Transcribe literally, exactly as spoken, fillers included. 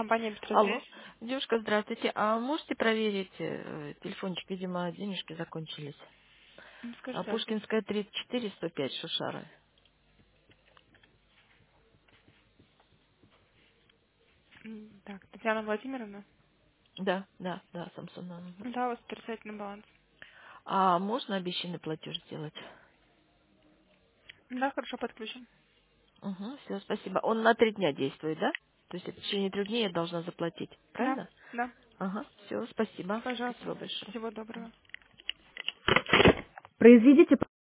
Компания Алло. «Быстросвязь». Девушка, здравствуйте. А можете проверить э, телефончик? Видимо, денежки закончились. М, А, Скажите адрес. Пушкинская, тридцать четыре, сто пять, Шушары. М, Так, Татьяна Владимировна. Да, да, да, Самсунова. Мгм. Да, у вас отрицательный баланс. А можно обещанный платеж сделать? Да, хорошо, подключим. Угу, все, спасибо. Он на три дня действует, да? То есть в течение трех дней я должна заплатить, Да, правильно? да, Ага, все, спасибо. пожалуйста. Спасибо большое. Всего доброго. Произведите